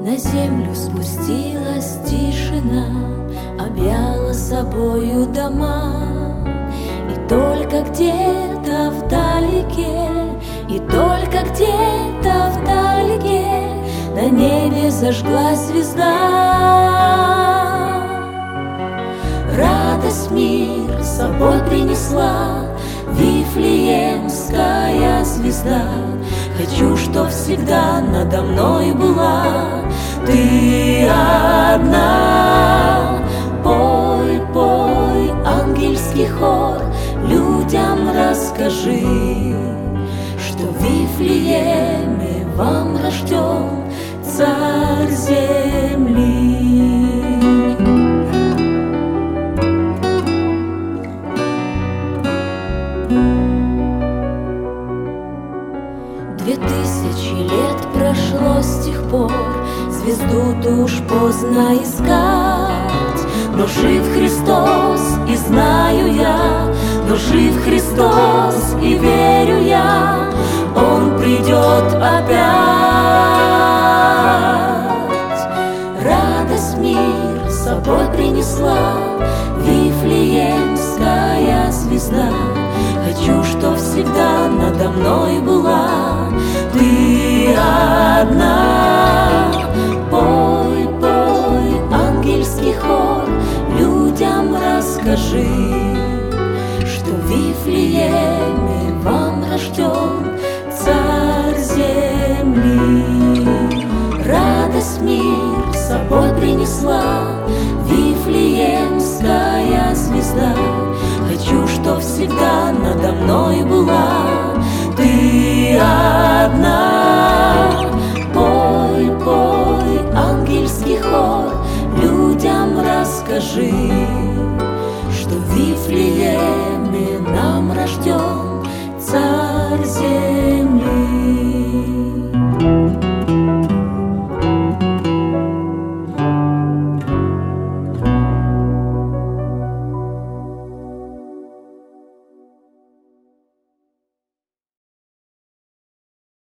На землю спустилась тишина, объяла собою дома. И только где-то вдалеке, и только где-то вдалеке на небе зажглась звезда. Радость мир с собой принесла Вифлеемская звезда. Хочу, чтоб всегда надо мной была ты одна. Пой, пой, ангельский хор, людям расскажи, что в Вифлееме вам рожден Царь земли. 2000 лет прошло с тех пор, звезду-то уж поздно искать. Но жив Христос, и знаю я, но жив Христос, и верю я, Он придет опять.